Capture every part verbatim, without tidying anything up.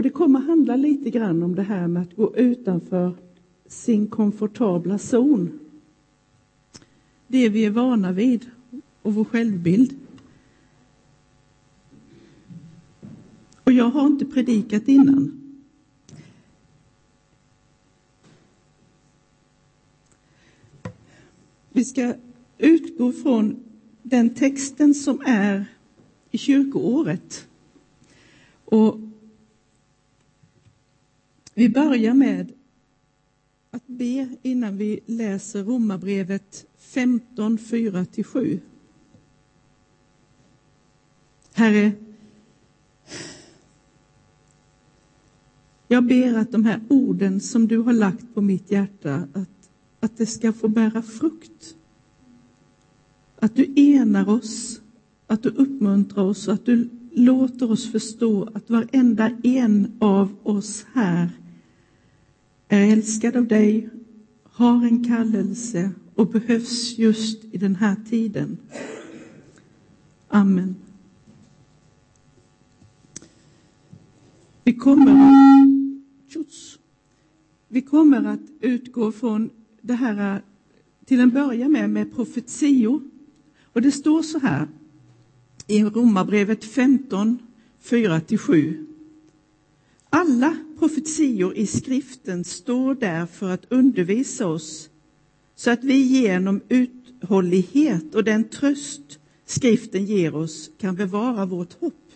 det kommer handla lite grann om det här med att gå utanför sin komfortabla zon. Det vi är vana vid och vår självbild. Och jag har inte predikat innan. Vi ska utgå från den texten som är i kyrkoåret. Och vi börjar med att be innan vi läser Romarbrevet femton, fyra till sju. Herre, jag ber att de här orden som du har lagt på mitt hjärta, att, att det ska få bära frukt. Att du enar oss, att du uppmuntrar oss, att du låter oss förstå att varenda en av oss här är älskad av dig, har en kallelse och behövs just i den här tiden. Amen. Vi kommer, vi kommer att utgå från det här till en början med, med profetior. Och det står så här i Romarbrevet femton, fyra till sju. Alla profetior i skriften står där för att undervisa oss, så att vi genom uthållighet och den tröst skriften ger oss kan bevara vårt hopp.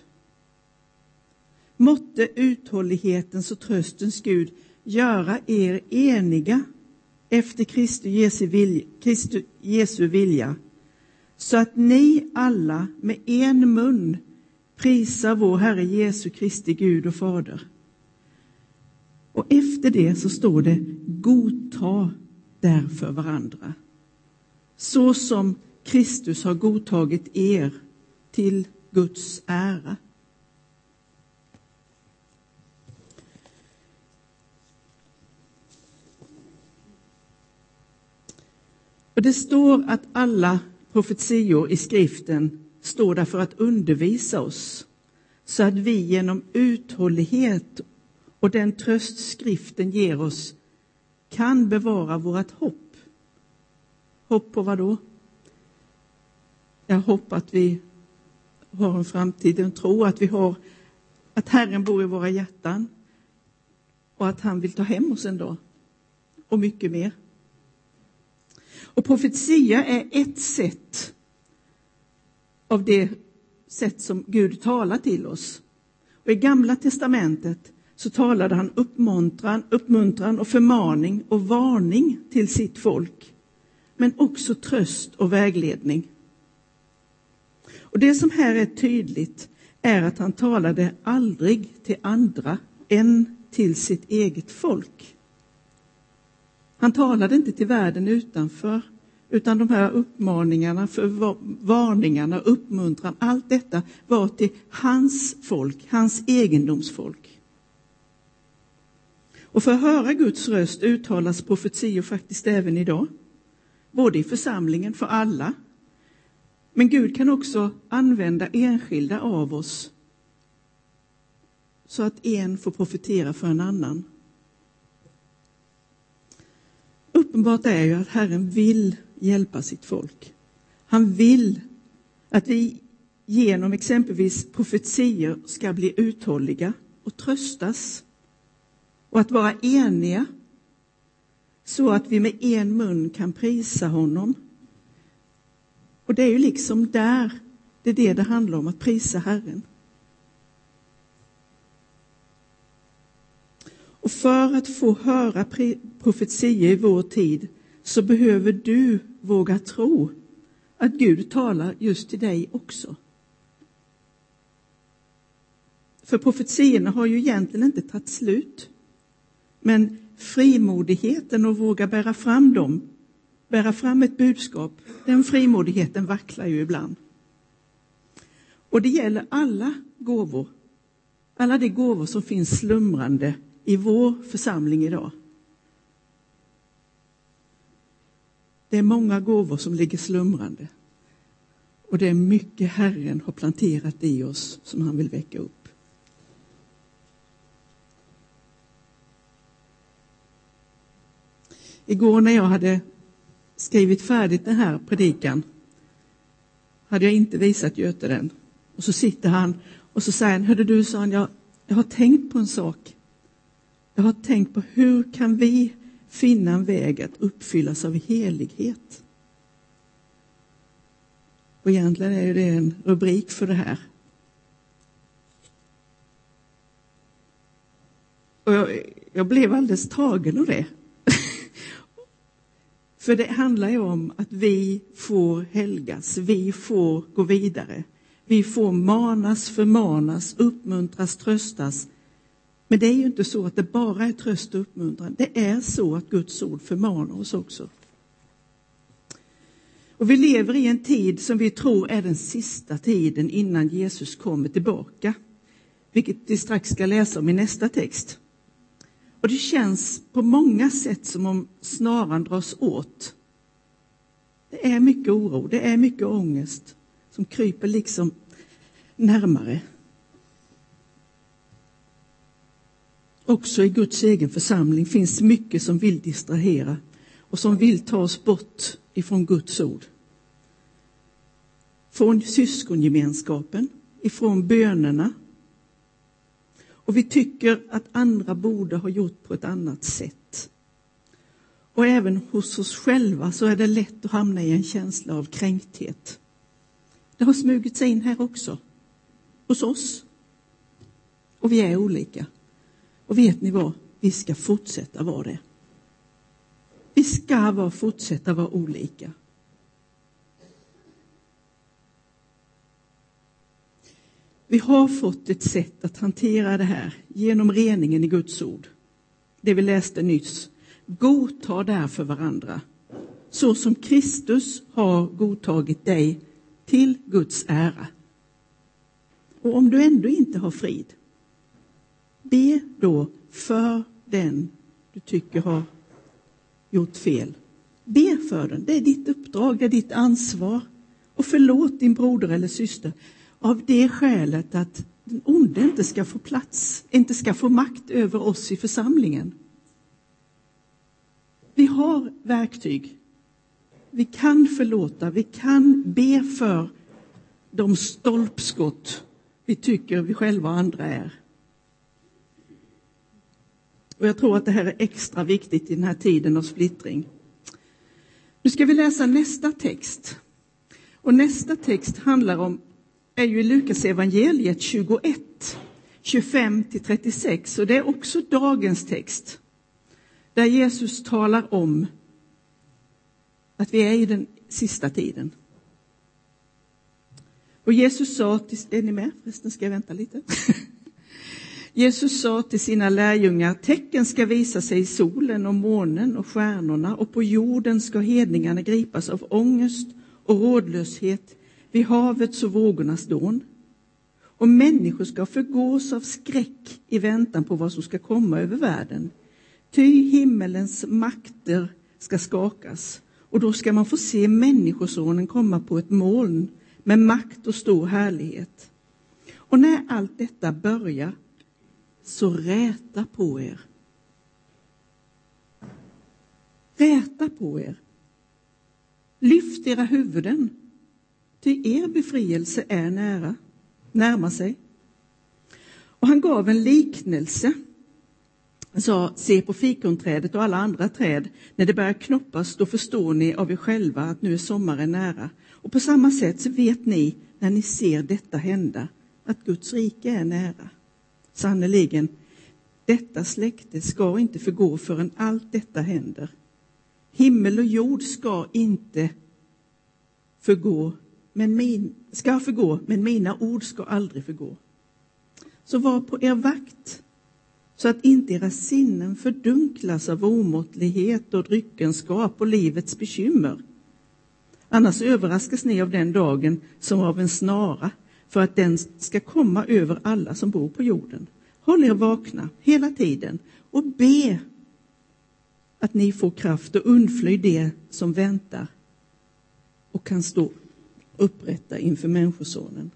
Måtte uthållighetens och tröstens Gud göra er eniga efter Kristi Jesu vilja, Kristi Jesu vilja, så att ni alla med en mun prisar vår Herre Jesu Kristi Gud och Fader. Och efter det så står det: godta därför varandra, så som Kristus har godtagit er till Guds ära. Och det står att alla profetior i skriften står där för att undervisa oss, så att vi genom uthållighet och den tröst skriften ger oss kan bevara vårt hopp. Hopp på vad då? Jag hoppas att vi har en framtid, en tro att vi har, att Herren bor i våra hjärtan och att han vill ta hem oss en dag och mycket mer. Och profetia är ett sätt av det sätt som Gud talar till oss. Och i Gamla testamentet så talade han uppmuntran, uppmuntran och förmaning och varning till sitt folk. Men också tröst och vägledning. Och det som här är tydligt är att han talade aldrig till andra än till sitt eget folk. Han talade inte till världen utanför, utan de här uppmaningarna, för varningarna, uppmuntran, allt detta var till hans folk, hans egendomsfolk. Och för att höra Guds röst uttalas profetior faktiskt även idag. Både i församlingen för alla. Men Gud kan också använda enskilda av oss så att en får profetera för en annan. Uppenbart är ju att Herren vill hjälpa sitt folk. Han vill att vi genom exempelvis profetior ska bli uthålliga och tröstas. Och att vara eniga så att vi med en mun kan prisa honom. Och det är ju liksom där, det är det det handlar om, att prisa Herren. Och för att få höra profetior i vår tid så behöver du våga tro att Gud talar just till dig också. För profetiorna har ju egentligen inte tagit slut. Men frimodigheten att våga bära fram dem, bära fram ett budskap, den frimodigheten vacklar ju ibland. Och det gäller alla gåvor, alla de gåvor som finns slumrande i vår församling idag. Det är många gåvor som ligger slumrande. Och det är mycket Herren har planterat i oss som han vill väcka upp. Igår när jag hade skrivit färdigt den här predikan hade jag inte visat Göte den. Och så sitter han och så säger han, hörde du, sa han, jag, jag har tänkt på en sak. Jag har tänkt på hur kan vi finna en väg att uppfyllas av helighet. Och egentligen är det en rubrik för det här. Och jag, jag blev alldeles tagen av det. För det handlar ju om att vi får helgas, vi får gå vidare. Vi får manas, förmanas, uppmuntras, tröstas. Men det är ju inte så att det bara är tröst och uppmuntran. Det är så att Guds ord förmanar oss också. Och vi lever i en tid som vi tror är den sista tiden innan Jesus kommer tillbaka. Vilket vi strax ska läsa om i nästa text. Och det känns på många sätt som om snaran dras åt. Det är mycket oro, det är mycket ångest som kryper liksom närmare. Också i Guds egen församling finns mycket som vill distrahera och som vill ta oss bort ifrån Guds ord. Från syskongemenskapen, ifrån bönerna. Och vi tycker att andra borde ha gjort på ett annat sätt. Och även hos oss själva så är det lätt att hamna i en känsla av kränkthet. Det har smugit sig in här också. Hos oss. Och vi är olika. Och vet ni vad? Vi ska fortsätta vara det. Vi ska vara, fortsätta vara olika. Vi har fått ett sätt att hantera det här genom reningen i Guds ord. Det vi läste nyss. Godta därför varandra. Så som Kristus har godtagit dig till Guds ära. Och om du ändå inte har frid, be då för den du tycker har gjort fel. Be för den. Det är ditt uppdrag, det är ditt ansvar. Och förlåt din broder eller syster. Av det skälet att den onde inte ska få plats, inte ska få makt över oss i församlingen. Vi har verktyg. Vi kan förlåta, vi kan be för de stolpskott vi tycker vi själva och andra är. Och jag tror att det här är extra viktigt i den här tiden av splittring. Nu ska vi läsa nästa text. Och nästa text handlar om är ju i Lukas evangeliet tjugoett, tjugofem till trettiosex. Och det är också dagens text. Där Jesus talar om att vi är i den sista tiden. Och Jesus sa till, är ni med? Förresten ska jag vänta lite. Jesus sa till sina lärjungar, tecken ska visa sig i solen och månen och stjärnorna, och på jorden ska hedningarna gripas av ångest och rådlöshet vid havets och vågornas dån. Och människor ska förgås av skräck i väntan på vad som ska komma över världen. Ty himmelens makter ska skakas, och då ska man få se människosonen komma på ett moln med makt och stor härlighet. Och när allt detta börjar, så räta på er. Räta på er. Lyft era huvuden. Ty er befrielse är nära, närmar sig. Och han gav en liknelse. Han sa, se på fikonträdet och alla andra träd. När det börjar knoppas, då förstår ni av er själva att nu är sommaren nära. Och på samma sätt så vet ni, när ni ser detta hända, att Guds rike är nära. Sannoliken, detta släkte ska inte förgå förrän allt detta händer. Himmel och jord ska inte förgå, men min, ska förgå, men mina ord ska aldrig förgå. Så var på er vakt, så att inte era sinnen fördunklas av omåttlighet och dryckenskap och livets bekymmer. Annars överraskas ni av den dagen som av en snara, för att den ska komma över alla som bor på jorden. Håll er vakna hela tiden och be att ni får kraft och undfly det som väntar och kan stå upprätta inför människosonen.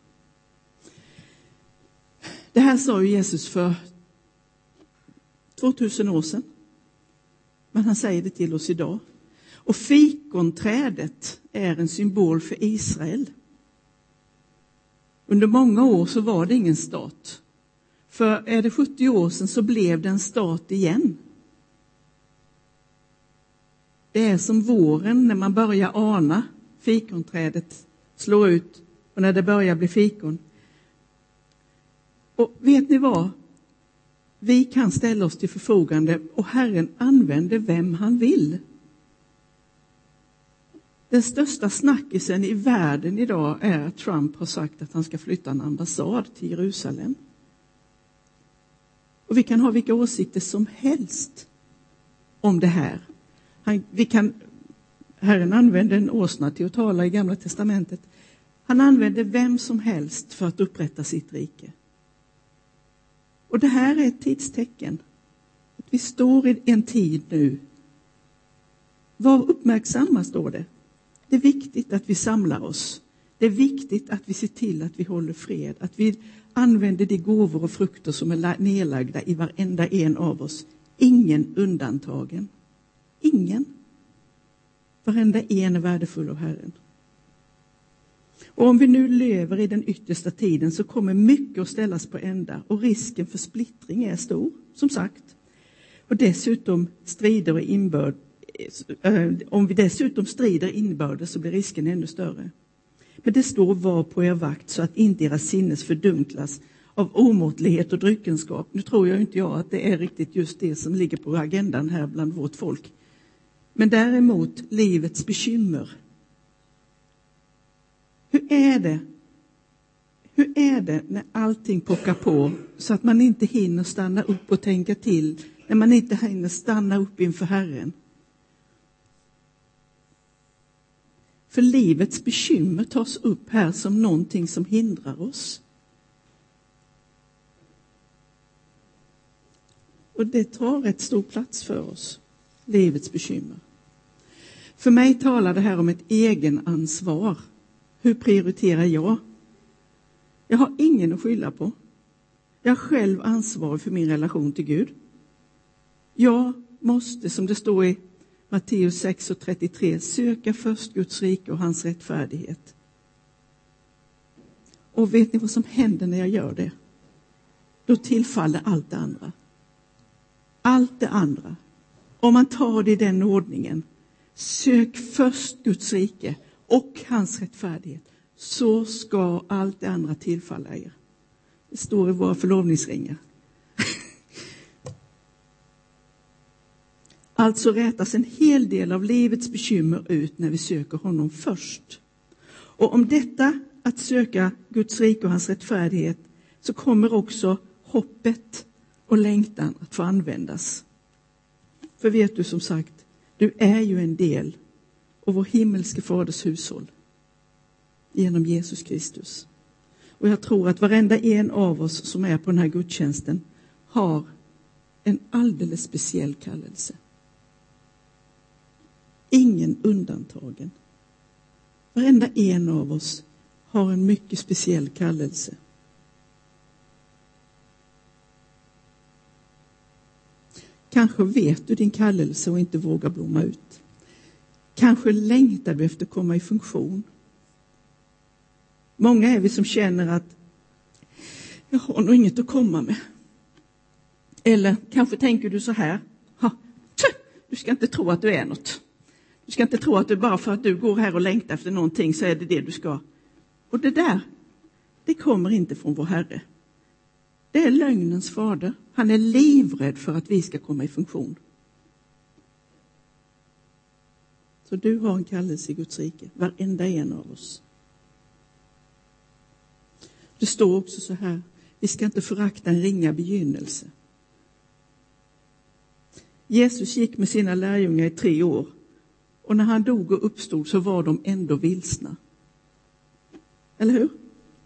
Det här sa ju Jesus för tvåtusen år sedan. Men han säger det till oss idag. Och fikonträdet är en symbol för Israel. Under många år så var det ingen stat. För är det sjuttio år sedan så blev det en stat igen. Det är som våren när man börjar ana fikonträdet slår ut och när det börjar bli fikon. Och vet ni vad? Vi kan ställa oss till förfogande och Herren använder vem han vill. Den största snackisen i världen idag är att Trump har sagt att han ska flytta en ambassad till Jerusalem. Och vi kan ha vilka åsikter som helst om det här. Han, vi kan, Herren använder en åsna till att tala i Gamla testamentet. Han använder vem som helst för att upprätta sitt rike. Och det här är ett tidstecken. Att vi står i en tid nu. Var uppmärksamma, står det. Det är viktigt att vi samlar oss. Det är viktigt att vi ser till att vi håller fred. Att vi använder de gåvor och frukter som är nedlagda i varenda en av oss. Ingen undantagen. Ingen. Varenda en är värdefull av Herren. Och om vi nu lever i den yttersta tiden så kommer mycket att ställas på ända. Och risken för splittring är stor, som sagt. Och dessutom strider och inbörd. Om vi dessutom strider inbördes så blir risken ännu större. Men det står var på er vakt så att inte era sinnes fördunklas av omåttlighet och dryckenskap. Nu tror jag inte jag att det är riktigt just det som ligger på agendan här bland vårt folk. Men däremot livets bekymmer. Hur är det? Hur är det när allting pockar på så att man inte hinner stanna upp och tänka till, när man inte hinner stanna upp inför Herren? För livets bekymmer tas upp här som någonting som hindrar oss. Och det tar ett stor plats för oss, livets bekymmer. För mig talar det här om ett egenansvar. Hur prioriterar jag? Jag har ingen att skylla på. Jag är själv ansvarig för min relation till Gud. Jag måste, som det står i Matteus sex och trettiotre, söka först Guds rike och hans rättfärdighet. Och vet ni vad som händer när jag gör det? Då tillfaller allt det andra. Allt det andra. Om man tar det i den ordningen. Sök först Guds rike och hans rättfärdighet. Så ska allt det andra tillfalla er. Det står i våra förlovningsringar. Alltså rätas en hel del av livets bekymmer ut när vi söker honom först. Och om detta att söka Guds rike och hans rättfärdighet så kommer också hoppet och längtan att få användas. För vet du, som sagt, du är ju en del av vår himmelske faders hushåll genom Jesus Kristus. Och jag tror att varenda en av oss som är på den här gudstjänsten har en alldeles speciell kallelse. Ingen undantagen. Varenda en av oss har en mycket speciell kallelse. Kanske vet du din kallelse och inte vågar blomma ut. Kanske längtar du efter att komma i funktion. Många är vi som känner att jag har nog inget att komma med. Eller kanske tänker du så här. Du ska inte tro att du är något. Du ska inte tro att du bara för att du går här och längtar efter någonting så är det det du ska. Och det där, det kommer inte från vår Herre. Det är lögnens fader. Han är livrädd för att vi ska komma i funktion. Så du har en kallelse i Guds rike. Varenda en av oss. Det står också så här. Vi ska inte förakta en ringa begynnelse. Jesus gick med sina lärjungar i tre år. Och när han dog och uppstod så var de ändå vilsna. Eller hur?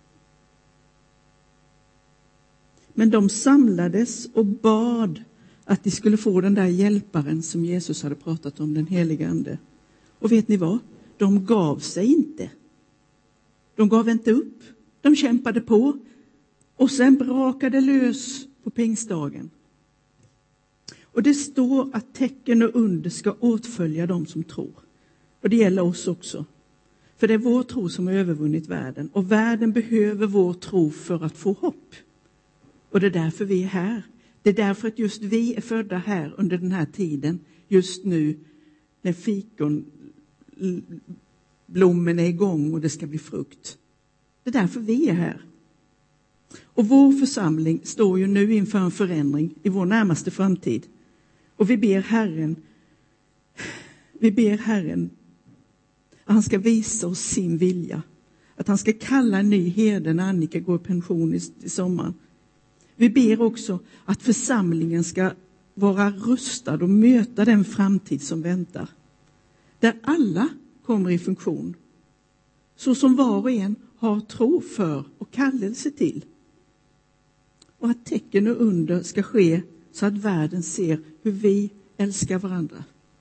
Men de samlades och bad att de skulle få den där hjälparen som Jesus hade pratat om, den heliga ande. Och vet ni vad? De gav sig inte. De gav inte upp. De kämpade på. Och sen brakade lös på pingstdagen. Och det står att tecken och under ska åtfölja dem som tror. Och det gäller oss också. För det är vår tro som har övervunnit världen. Och världen behöver vår tro för att få hopp. Och det är därför vi är här. Det är därför att just vi är födda här under den här tiden. Just nu när fikon blommen är igång och det ska bli frukt. Det är därför vi är här. Och vår församling står ju nu inför en förändring i vår närmaste framtid. Och vi ber Herren, vi ber Herren att han ska visa oss sin vilja. Att han ska kalla en ny herde när Annika går i pension i, i sommar. Vi ber också att församlingen ska vara rustad och möta den framtid som väntar. Där alla kommer i funktion. Så som var och en har tro för och kallelse till. Och att tecken och under ska ske så att världen ser hur vi älskar varandra.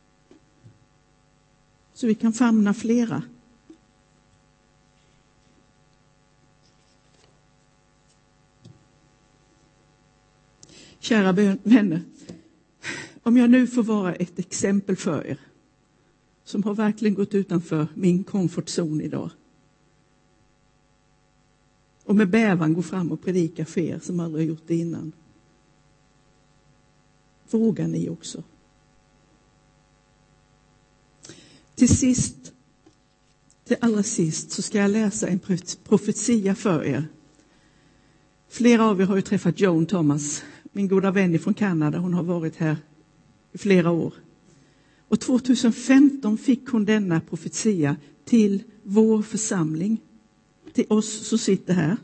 Så vi kan famna flera. Kära vänner, om jag nu får vara ett exempel för er som har verkligen gått utanför min komfortzon idag. Och med bävan gå fram och predika för er som aldrig har gjort det innan. Vågar ni också? Till sist, till allra sist så ska jag läsa en profetia för er. Flera av er har ju träffat Joan Thomas, min goda vän från Kanada. Hon har varit här i flera år. Och tjugohundrafemton fick hon denna profetia till vår församling. Till oss som sitter här.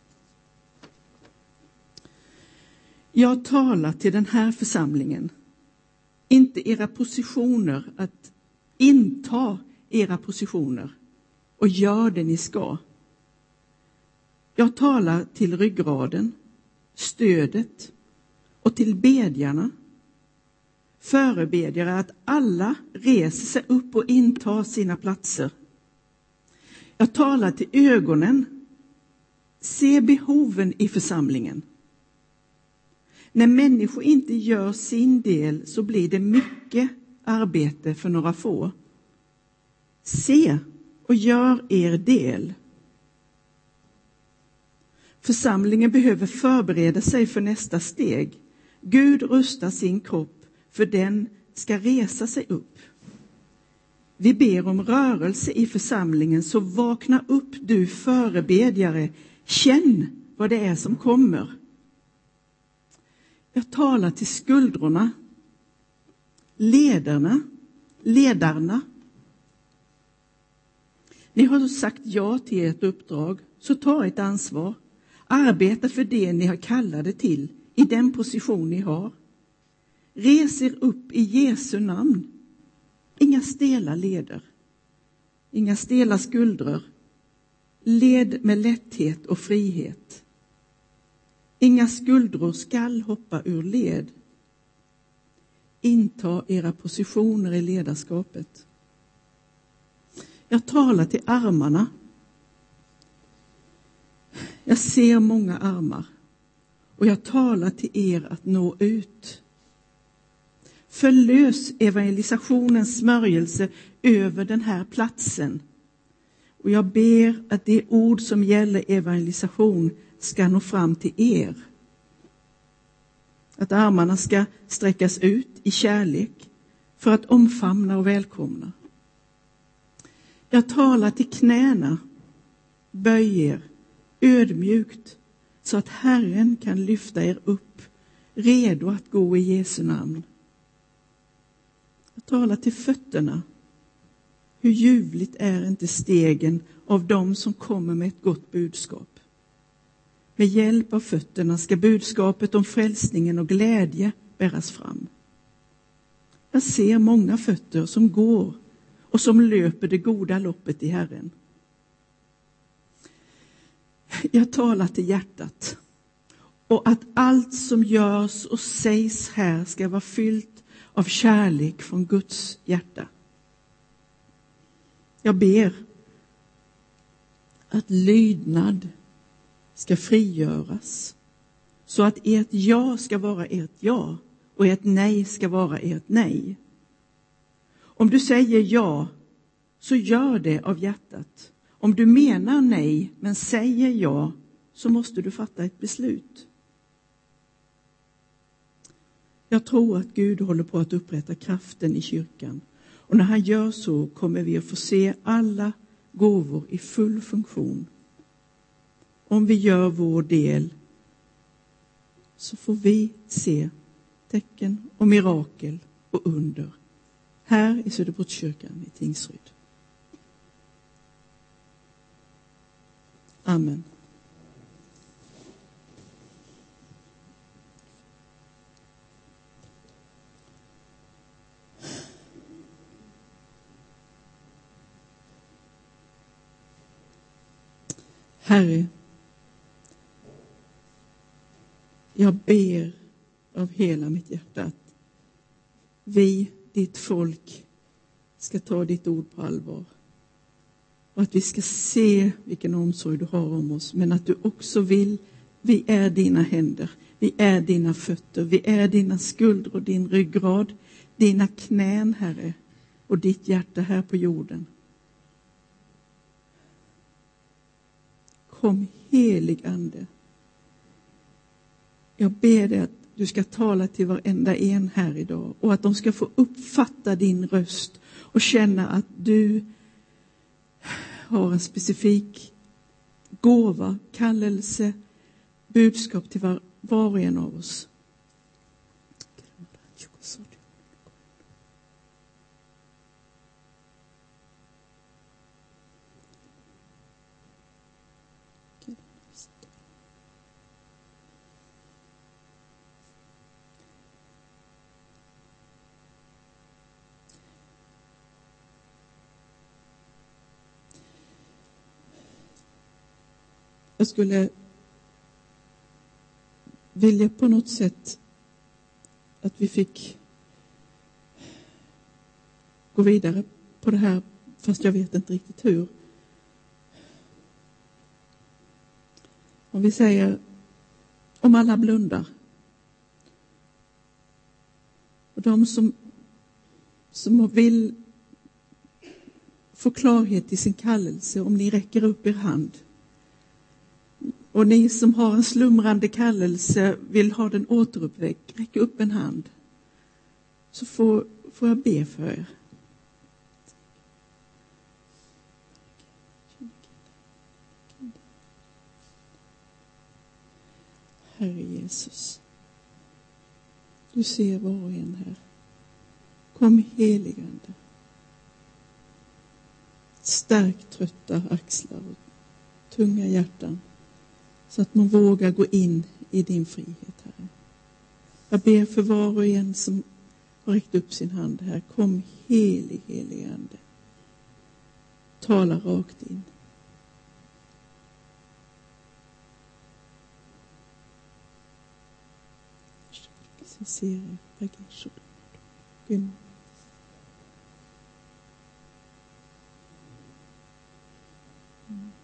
Jag talar till den här församlingen. Inte era positioner, att inta era positioner. Och gör det ni ska. Jag talar till ryggraden, stödet och till bedjarna. Förebedjare att alla reser sig upp och intar sina platser. Jag talar till ögonen. Se behoven i församlingen. När människor inte gör sin del så blir det mycket arbete för några få. Se och gör er del. Församlingen behöver förbereda sig för nästa steg. Gud rustar sin kropp för den ska resa sig upp. Vi ber om rörelse i församlingen, så vakna upp du förebedjare. Känn vad det är som kommer. Jag talar till skuldrorna, ledarna, ledarna. Ni har sagt ja till ert uppdrag, så ta ett ansvar. Arbeta för det ni har kallade till i den position ni har. Res er upp i Jesu namn. Inga stela leder. Inga stela skuldror. Led med lätthet och frihet. Inga skuldror skall hoppa ur led. Inta era positioner i ledarskapet. Jag talar till armarna. Jag ser många armar. Och jag talar till er att nå ut. Förlös evangelisationens smörjelse över den här platsen. Och jag ber att det ord som gäller evangelisation ska nå fram till er. Att armarna ska sträckas ut i kärlek för att omfamna och välkomna. Jag talar till knäna. Böj er ödmjukt så att Herren kan lyfta er upp, redo att gå i Jesu namn. Jag talar till fötterna. Hur ljuvligt är inte stegen av dem som kommer med ett gott budskap. Med hjälp av fötterna ska budskapet om frälsningen och glädje bäras fram. Jag ser många fötter som går och som löper det goda loppet i Herren. Jag talar till hjärtat. Och att allt som görs och sägs här ska vara fyllt av kärlek från Guds hjärta. Jag ber att lydnad ska frigöras. Så att ert ja ska vara ert ja. Och och ert nej ska vara ert nej. Om du säger ja, så gör det av hjärtat. Om du menar nej men säger ja, så måste du fatta ett beslut. Jag tror att Gud håller på att upprätta kraften i kyrkan. Och när han gör så kommer vi att få se alla gåvor i full funktion. Om vi gör vår del så får vi se tecken och mirakel och under här i Söderportskyrkan i Tingsryd. Amen. Herre, jag ber av hela mitt hjärta att vi, ditt folk, ska ta ditt ord på allvar. Och att vi ska se vilken omsorg du har om oss. Men att du också vill, vi är dina händer, vi är dina fötter, vi är dina skuldror, din ryggrad, dina knän, Herre, och ditt hjärta här på jorden. Kom, helig ande. Jag ber dig att du ska tala till varenda en här idag. Och att de ska få uppfatta din röst. Och känna att du har en specifik gåva, kallelse, budskap till var, var och en av oss. Jag skulle vilja på något sätt att vi fick gå vidare på det här, fast jag vet inte riktigt hur. Om vi säger, om alla blundar. Och de som, som vill få klarhet i sin kallelse, om ni räcker upp er hand. Och ni som har en slumrande kallelse vill ha den återuppväckt, räck upp en hand. Så får, får jag be för er. Herre Jesus, du ser var och en här. Kom, heligande. Stärk trötta axlar och tunga hjärtan. Så att man vågar gå in i din frihet, Herre. Jag ber för var och en som har räckt upp sin hand här. Kom, helig, helig ande. Tala rakt in. Så ser jag. Gud. Mm.